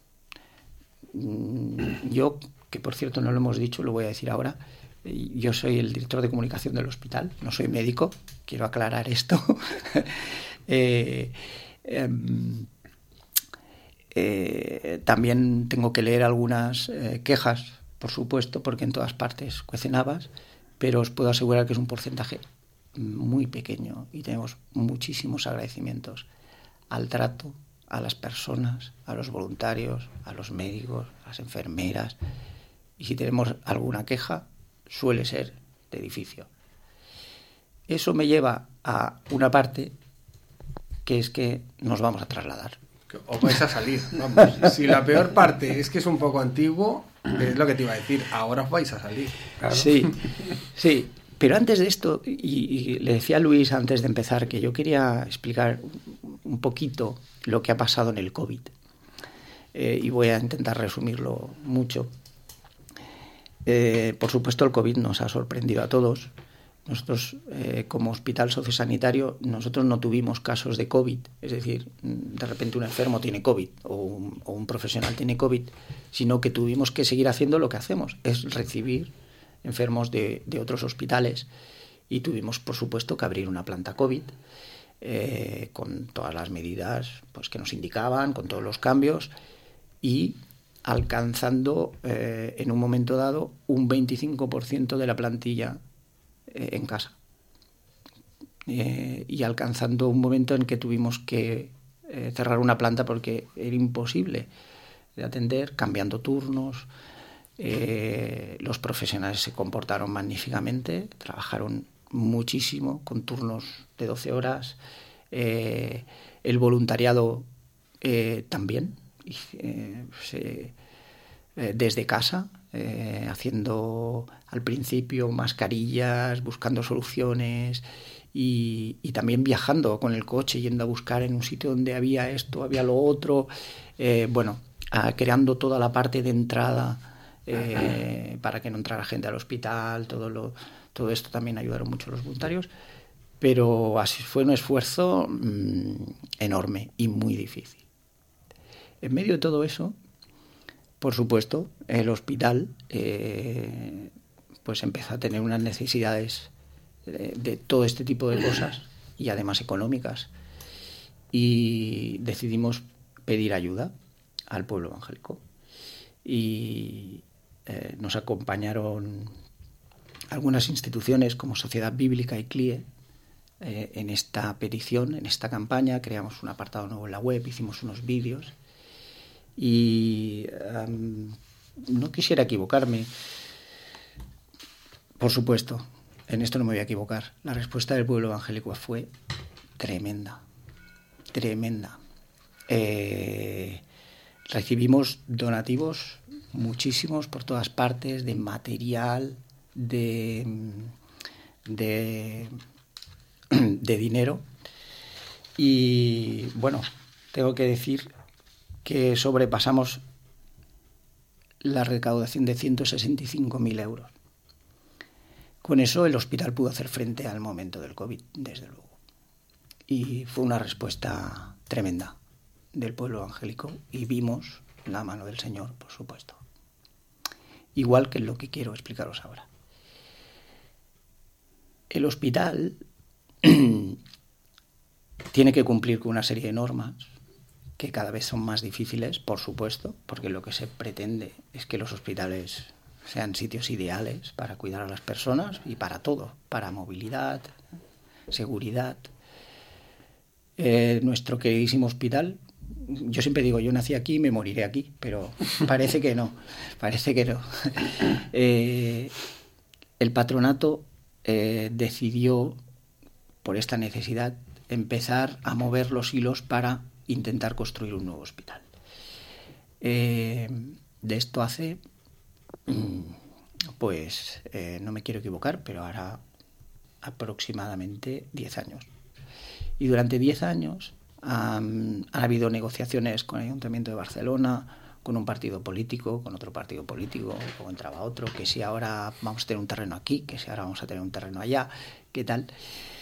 Yo, que por cierto no lo hemos dicho, lo voy a decir ahora, yo soy el director de comunicación del hospital, no soy médico, quiero aclarar esto. eh, eh, eh, también tengo que leer algunas eh, quejas, por supuesto, porque en todas partes cuecen habas, pero os puedo asegurar que es un porcentaje muy pequeño y tenemos muchísimos agradecimientos al trato, a las personas, a los voluntarios, a los médicos, a las enfermeras. Y si tenemos alguna queja, suele ser de edificio. Eso me lleva a una parte que es que nos vamos a trasladar. Os vais a salir, vamos. Si la peor parte es que es un poco antiguo, es lo que te iba a decir, ahora os vais a salir. Claro. Sí, sí. Pero antes de esto, y, y le decía a Luis antes de empezar que yo quería explicar un poquito lo que ha pasado en el COVID. Eh, y voy a intentar resumirlo mucho. Eh, por supuesto, el COVID nos ha sorprendido a todos. Nosotros, eh, como hospital sociosanitario, nosotros no tuvimos casos de COVID. Es decir, de repente un enfermo tiene COVID o un, o un profesional tiene COVID, sino que tuvimos que seguir haciendo lo que hacemos, es recibir enfermos de, de otros hospitales, y tuvimos, por supuesto, que abrir una planta COVID eh, con todas las medidas pues, que nos indicaban, con todos los cambios, y alcanzando eh, en un momento dado un veinticinco por ciento de la plantilla eh, en casa. Eh, y alcanzando un momento en que tuvimos que eh, cerrar una planta porque era imposible de atender, cambiando turnos. Eh, los profesionales se comportaron magníficamente, trabajaron muchísimo con turnos de doce horas. Eh, el voluntariado eh, también, eh, se, eh, desde casa, eh, haciendo al principio mascarillas, buscando soluciones y, y también viajando con el coche, yendo a buscar en un sitio donde había esto, había lo otro, eh, bueno, a, creando toda la parte de entrada. Eh, para que no entrara gente al hospital, todo lo, todo esto también ayudaron mucho los voluntarios, pero así fue un esfuerzo mmm, enorme y muy difícil. En medio de todo eso, por supuesto, el hospital eh, pues empezó a tener unas necesidades de, de todo este tipo de cosas y además económicas, y decidimos pedir ayuda al pueblo evangélico. Y Eh, nos acompañaron algunas instituciones como Sociedad Bíblica y C L I E eh, en esta petición, en esta campaña. Creamos un apartado nuevo en la web, hicimos unos vídeos y um, no quisiera equivocarme. Por supuesto, en esto no me voy a equivocar. La respuesta del pueblo evangélico fue tremenda, tremenda. Eh, recibimos donativos muchísimos por todas partes, de material, de, de, de dinero. Y bueno, tengo que decir que sobrepasamos la recaudación de ciento sesenta y cinco mil euros. Con eso el hospital pudo hacer frente al momento del COVID, desde luego. Y fue una respuesta tremenda del pueblo evangélico y vimos la mano del Señor, por supuesto. Igual que lo que quiero explicaros ahora. El hospital tiene que cumplir con una serie de normas que cada vez son más difíciles, por supuesto, porque lo que se pretende es que los hospitales sean sitios ideales para cuidar a las personas y para todo, para movilidad, seguridad. Eh, nuestro queridísimo hospital, yo siempre digo, yo nací aquí y me moriré aquí, pero parece que no, parece que no. Eh, el patronato eh, decidió, por esta necesidad, empezar a mover los hilos para intentar construir un nuevo hospital. Eh, de esto hace, pues, eh, no me quiero equivocar, pero hará aproximadamente diez años. Y durante diez años um, han habido negociaciones con el Ayuntamiento de Barcelona, con un partido político, con otro partido político, luego entraba otro, que si ahora vamos a tener un terreno aquí, que si ahora vamos a tener un terreno allá, ¿qué tal?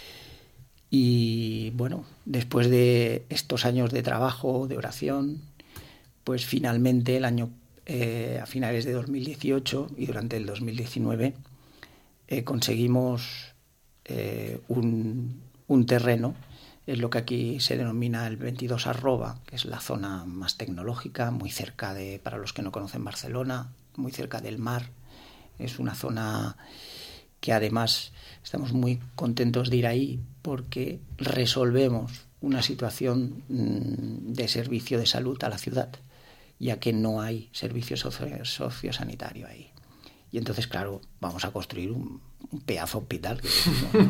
Y bueno, después de estos años de trabajo, de oración, pues finalmente el año, eh, a finales de dos mil dieciocho y durante el dos mil diecinueve, eh, conseguimos eh, un, un terreno, es lo que aquí se denomina el veintidós arroba, que es la zona más tecnológica, muy cerca de, para los que no conocen Barcelona, muy cerca del mar. Es una zona que además estamos muy contentos de ir ahí porque resolvemos una situación de servicio de salud a la ciudad, ya que no hay servicio socio- sociosanitario ahí. Y entonces, claro, vamos a construir un, un pedazo hospital. Que decimos, ¿no?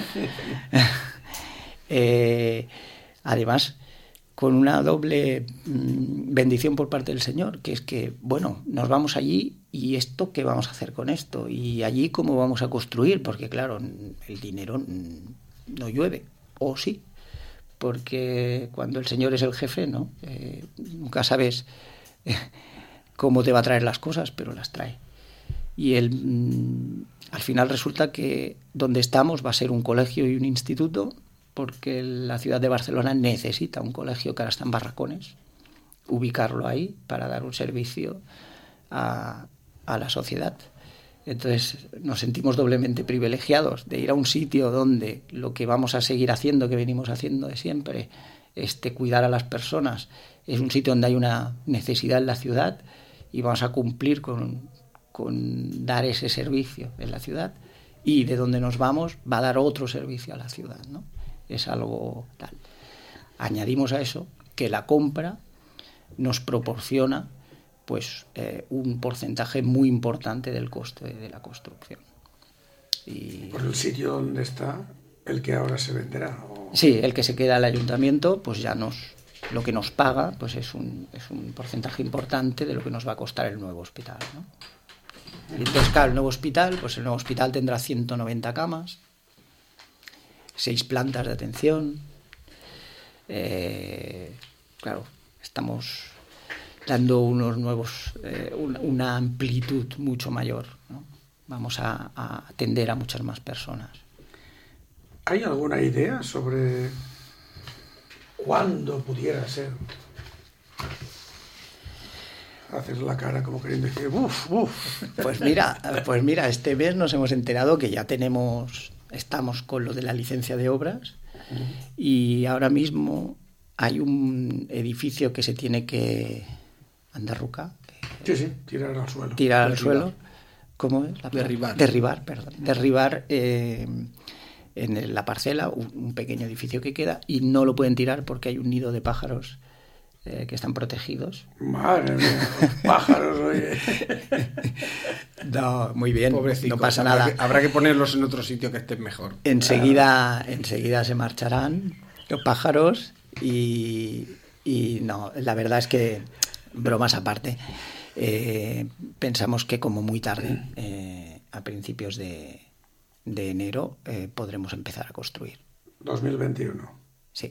eh, además, con una doble mmm, bendición por parte del Señor, que es que, bueno, nos vamos allí y esto, ¿qué vamos a hacer con esto? Y allí, ¿cómo vamos a construir? Porque, claro, el dinero no llueve, o sí, porque cuando el Señor es el jefe, ¿no? Eh, nunca sabes eh, cómo te va a traer las cosas, pero las trae. Y el, mmm, al final resulta que donde estamos va a ser un colegio y un instituto, porque la ciudad de Barcelona necesita un colegio que ahora está en Barracones, ubicarlo ahí para dar un servicio a, a la sociedad. Entonces nos sentimos doblemente privilegiados de ir a un sitio donde lo que vamos a seguir haciendo, que venimos haciendo de siempre, este, cuidar a las personas, es un sitio donde hay una necesidad en la ciudad y vamos a cumplir con, con dar ese servicio en la ciudad, y de donde nos vamos va a dar otro servicio a la ciudad, ¿no? Es algo tal. Añadimos a eso que la compra nos proporciona pues eh, un porcentaje muy importante del coste de la construcción. Y... por el sitio donde está el que ahora se venderá. ¿O? Sí, el que se queda al ayuntamiento, pues ya nos lo que nos paga pues es un, es un porcentaje importante de lo que nos va a costar el nuevo hospital, ¿no? Y entonces, claro, el nuevo hospital, pues el nuevo hospital tendrá ciento noventa camas, seis plantas de atención. Eh, claro, estamos dando unos nuevos, eh, una, una amplitud mucho mayor, ¿no? Vamos a, a atender a muchas más personas. ¿Hay alguna idea sobre cuándo pudiera ser? Haces la cara como queriendo decir, uff, uff. Pues mira, pues mira, este mes nos hemos enterado que ya tenemos, estamos con lo de la licencia de obras, y ahora mismo hay un edificio que se tiene que andarrucar. Sí, sí, tirar al suelo. Tirar al Derribar. suelo. ¿Cómo es? La Derribar. Derribar, perdón. Derribar eh, en la parcela un, un pequeño edificio que queda, y no lo pueden tirar porque hay un nido de pájaros eh, que están protegidos. Madre mía, los pájaros, oye. No, muy bien, Pobrecicos, no pasa habrá nada. Que, habrá que ponerlos en otro sitio que estén mejor. Enseguida, enseguida se marcharán los pájaros Y, y no, la verdad es que, bromas aparte, eh, pensamos que como muy tarde, eh, a principios de, de enero, eh, podremos empezar a construir. dos mil veintiuno. Sí.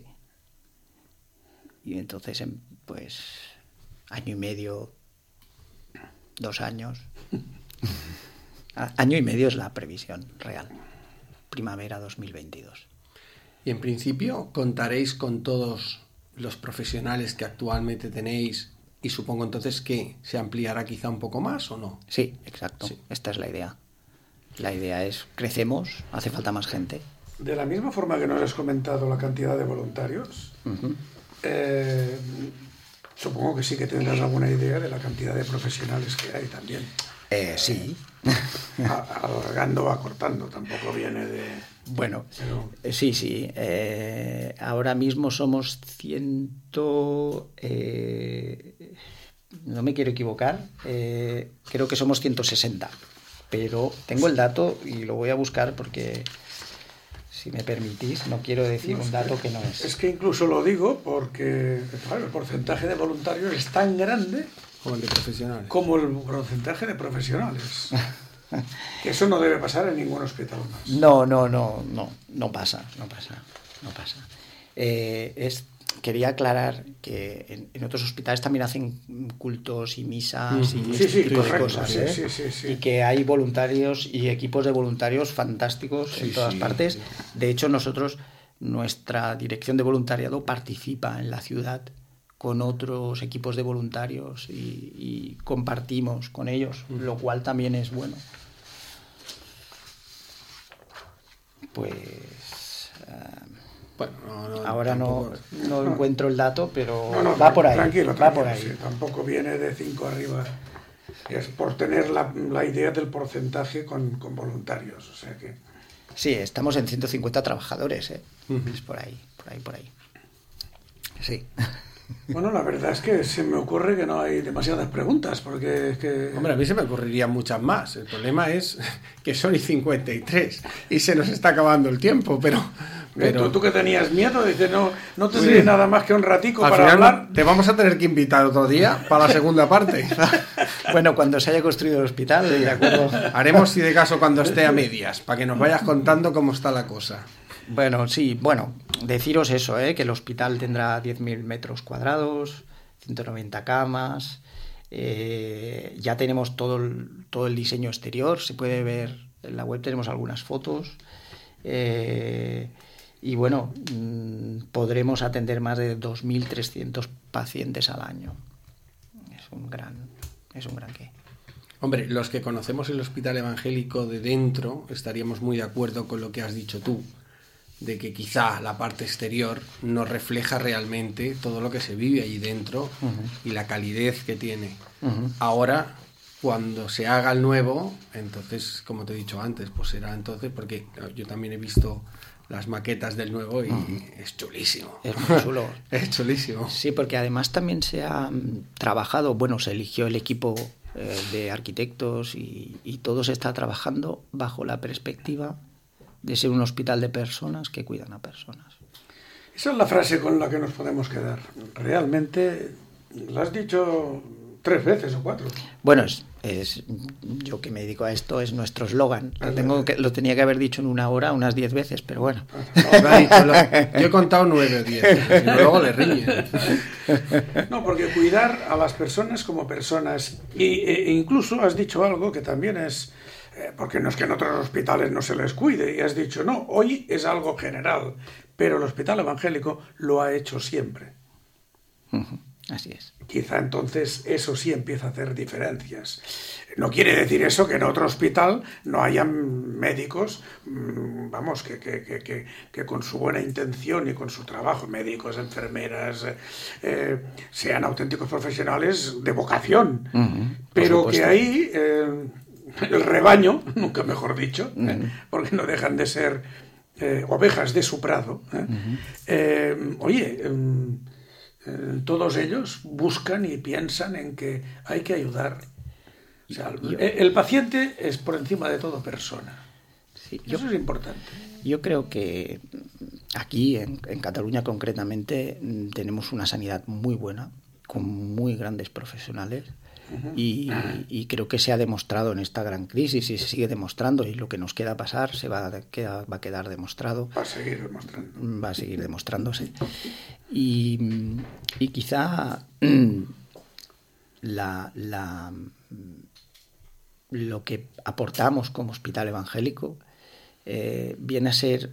Y entonces, pues, año y medio, dos años. Año y medio es la previsión real. Primavera dos mil veintidós. Y en principio contaréis con todos los profesionales que actualmente tenéis y supongo entonces que se ampliará quizá un poco más o no. Sí, exacto. Sí. Esta es la idea. La idea es, crecemos, hace falta más gente. De la misma forma que nos has comentado la cantidad de voluntarios, uh-huh. eh, supongo que sí que tendrás alguna idea de la cantidad de profesionales que hay también. Eh, sí. Alargando o acortando, tampoco viene de... Bueno, pero... sí, sí. Eh, ahora mismo somos ciento... Eh, no me quiero equivocar. Eh, creo que somos ciento sesenta. Pero tengo el dato y lo voy a buscar porque, si me permitís, no quiero decir no, un dato que no es. Es que incluso lo digo porque claro, el porcentaje de voluntarios es tan grande como el de profesionales. Como el porcentaje de profesionales. Que eso no debe pasar en ningún hospital más. No, no, no, no, no pasa, no pasa, no pasa. Eh, es, quería aclarar que en, en otros hospitales también hacen cultos y misas sí, y sí, este sí, tipo correcto, de cosas, sí, ¿eh? sí, sí, sí. Y que hay voluntarios y equipos de voluntarios fantásticos sí, en todas sí, partes. Sí. De hecho, nosotros, nuestra dirección de voluntariado participa en la ciudad con otros equipos de voluntarios y, y compartimos con ellos, uh-huh. lo cual también es bueno. Pues uh, bueno, no, no, ahora no, no, no encuentro el dato, pero no, no, va por ahí. Tranquilo, va tranquilo, por ahí. Sí, tampoco viene de cinco arriba. Es por tener la, la idea del porcentaje con, con voluntarios, o sea que... Sí, estamos en ciento cincuenta trabajadores, ¿eh? Uh-huh. Es por ahí, por ahí, por ahí. Sí. Bueno, la verdad es que se me ocurre que no hay demasiadas preguntas, porque es que... Hombre, a mí se me ocurrirían muchas más. El problema es que son y cincuenta y tres y se nos está acabando el tiempo, pero... pero... ¿Tú, tú que tenías miedo, dices, no, no tendré sí. nada más que un ratico Al para final hablar. Te vamos a tener que invitar otro día para la segunda parte. Bueno, cuando se haya construido el hospital, de acuerdo. Haremos, si de caso, cuando esté a medias, para que nos vayas contando cómo está la cosa. Bueno, sí, bueno, deciros eso, ¿eh? Que el hospital tendrá diez mil metros cuadrados, ciento noventa camas, eh, ya tenemos todo el, todo el diseño exterior, se puede ver en la web, tenemos algunas fotos, eh, y bueno, mmm, podremos atender más de dos mil trescientos pacientes al año. Es un gran, es un gran qué. Hombre, los que conocemos el hospital evangélico de dentro estaríamos muy de acuerdo con lo que has dicho tú, de que quizá la parte exterior no refleja realmente todo lo que se vive allí dentro uh-huh. y la calidez que tiene. Uh-huh. Ahora, cuando se haga el nuevo, entonces, como te he dicho antes, pues será entonces, porque yo también he visto las maquetas del nuevo y uh-huh. es chulísimo. Es muy chulo. Es chulísimo. Sí, porque además también se ha trabajado, bueno, se eligió el equipo eh, de arquitectos y, y todo se está trabajando bajo la perspectiva de ser un hospital de personas que cuidan a personas. Esa es la frase con la que nos podemos quedar. Realmente, la has dicho tres veces o cuatro. Bueno, es, es yo que me dedico a esto, es nuestro eslogan. Lo, tengo que, lo tenía que haber dicho en una hora unas diez veces, pero bueno. No, lo, yo he contado nueve o diez, si no, luego le riñen. No, porque cuidar a las personas como personas, y, e incluso has dicho algo que también es... Porque no es que en otros hospitales no se les cuide, y has dicho, no, hoy es algo general, pero el hospital evangélico lo ha hecho siempre. Uh-huh. Así es. Quizá entonces eso sí empieza a hacer diferencias. No quiere decir eso que en otro hospital no hayan médicos, vamos, que, que, que, que con su buena intención y con su trabajo, médicos, enfermeras, eh, sean auténticos profesionales de vocación, uh-huh. pero que ahí... Eh, el rebaño, nunca mejor dicho, uh-huh. ¿eh? Porque no dejan de ser eh, ovejas de su prado. ¿eh? Uh-huh. Eh, oye, eh, eh, todos ellos buscan y piensan en que hay que ayudar. O sea, el, el paciente es por encima de todo persona. Sí, Eso yo, es importante. Yo creo que aquí, en, en Cataluña concretamente, tenemos una sanidad muy buena, con muy grandes profesionales. Y, y creo que se ha demostrado en esta gran crisis y se sigue demostrando, y lo que nos queda pasar se va a, queda, va a quedar demostrado. Va a seguir demostrando. Va a seguir demostrándose. Y, y quizá la, la, lo que aportamos como hospital evangélico eh, viene a ser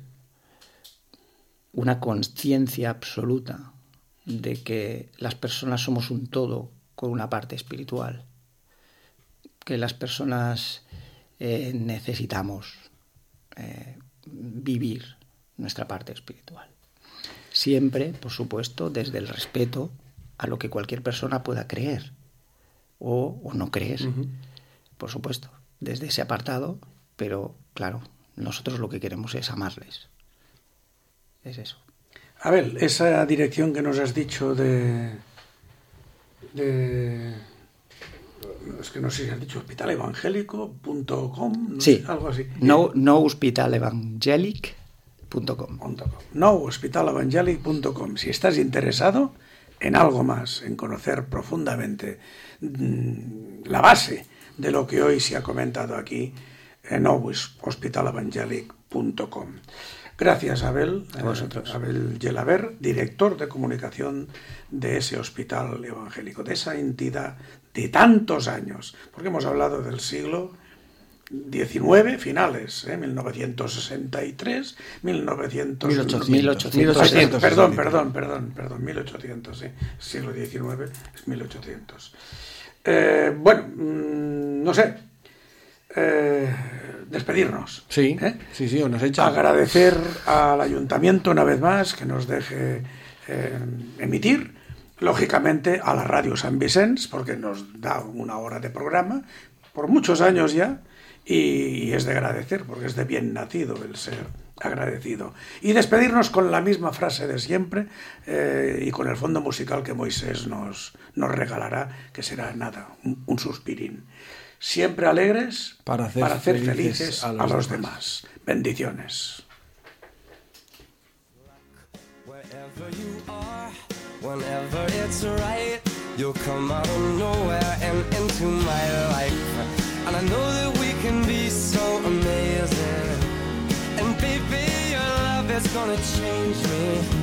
una conciencia absoluta de que las personas somos un todo con una parte espiritual, que las personas eh, necesitamos eh, vivir nuestra parte espiritual. Siempre, por supuesto, desde el respeto a lo que cualquier persona pueda creer o, o no creer, uh-huh. por supuesto, desde ese apartado, pero claro, nosotros lo que queremos es amarles. Es eso. Abel, esa dirección que nos has dicho de... de es que no sé si has dicho hospital evangélico punto com, no sí, sé, algo así. No, no hospital evangelic punto com. No hospital evangelic punto com. Si estás interesado en algo más, en conocer profundamente mmm, la base de lo que hoy se ha comentado aquí, en no hospital evangelic punto com. Gracias, Abel. A vosotros. Eh, Abel Gelabert, director de comunicación de ese hospital evangélico, de esa entidad de tantos años, porque hemos hablado del siglo diecinueve, finales, ¿eh? mil novecientos sesenta y tres, mil novecientos... mil ochocientos. Perdón, perdón, perdón, perdón, mil ochocientos, sí. Siglo diecinueve es mil ochocientos. Eh, bueno, mmm, no sé... Eh, despedirnos. Sí, ¿eh? sí, sí, nos echa. Agradecer al ayuntamiento una vez más que nos deje eh, emitir, lógicamente a la radio San Vicens, porque nos da una hora de programa por muchos años ya, y es de agradecer, porque es de bien nacido el ser agradecido. Y despedirnos con la misma frase de siempre eh, y con el fondo musical que Moisés nos, nos regalará, que será nada, un, un suspirín. Siempre alegres para hacer, para hacer felices, felices a los, a los demás. demás. Bendiciones. Wherever you are, whenever it's right, you'll come out of nowhere and into my life. And I know that we can be so amazing. And baby, your love is gonna change me.